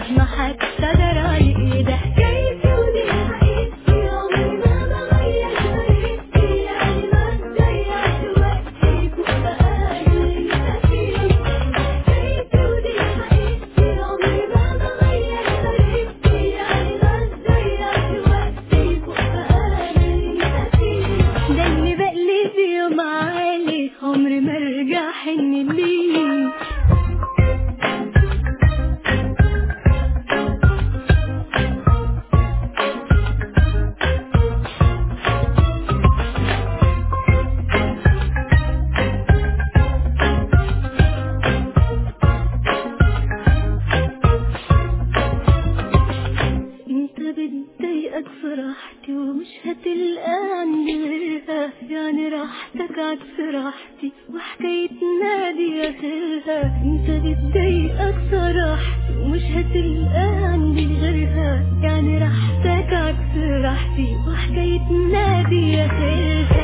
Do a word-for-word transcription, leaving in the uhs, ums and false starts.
ما حد قدر عليه، ده حكايتي ودي حقيقتي، عمري ما بغير طريقتي، يعني ما ضيعت وقتي فوق بقالي نسيت. حكايتي ودي حقيقتي، عمري ما بغير طريقتي، يعني ما ضيعت وقتي فوق بقالي نسيت. ده اللي بقلب يوم عالي عمري ما ارجع حن ليه. انت بتضايقك فرحتي ومش هتلقى عندي غيرها، يعني راحتك عكس راحتي وحكايتنا دي اخرها. انت بتضايقك صراحتي ومش هتلقى عندي غيرها، يعني راحتك عكس راحتي وحكايتنا دي اخرها.